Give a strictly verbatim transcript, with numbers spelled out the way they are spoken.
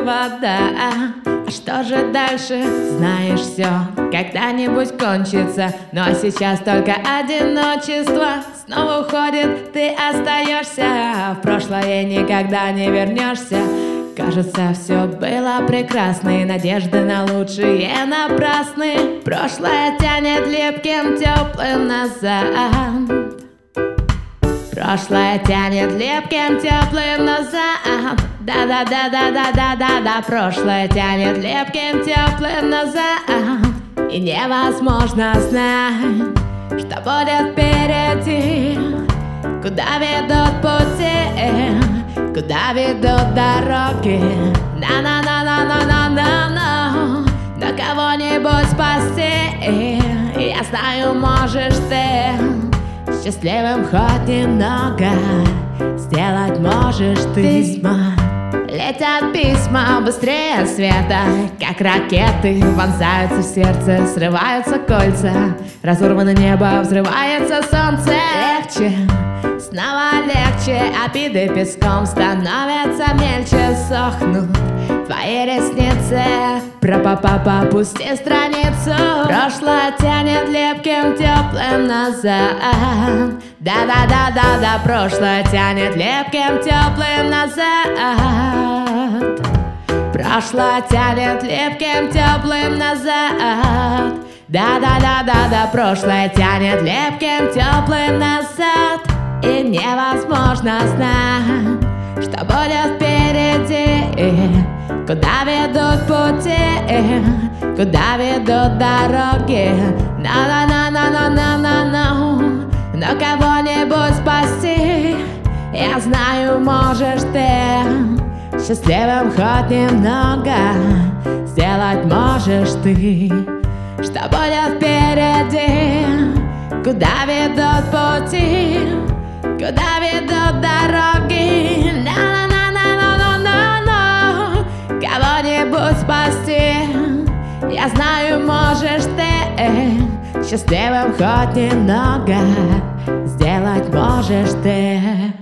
вода. А что же дальше? Знаешь, все когда-нибудь кончится. Но сейчас только одиночество снова уходит, ты остаешься. В прошлое никогда не вернешься. Кажется, все было прекрасно, и надежды на лучшее напрасны. Прошлое тянет липким, теплым назад. Прошлое тянет липким, теплым назад. Да-да-да-да-да-да-да-да. Прошлое тянет липким, теплым назад. И невозможно знать, что будет впереди. Куда ведут пути, куда ведут дороги. На-на-на-на-на-на-на-на. На кого-нибудь спасти. Я знаю, можешь ты счастливым хоть немного сделать можешь ты. Письма, летят письма быстрее света, как ракеты вонзаются в сердце, срываются кольца, разорвано небо, взрывается солнце. Легче, снова легче, обиды песком становятся мельче, сохнут твои ресницы. Про-па-па-па, пусти страницу. Прошлое тянет липким, теплым назад. Да-да-да-да-да. Прошлое тянет липким, теплым назад. Прошлое тянет липким, теплым назад. Да-да-да-да-да. Прошлое тянет липким, теплым назад. И невозможно знать, что будет впереди. Куда ведут пути, куда ведут дороги. На-на-на-на-на-на-на-на. Но кого-нибудь спасти. Я знаю, можешь ты счастливым хоть немного сделать можешь ты. Что будет впереди, куда ведут пути, куда ведут дороги. На-на-на-на-на-на-на. Кого-нибудь спасти. Я знаю, можешь ты счастливым хоть немного сделать можешь ты.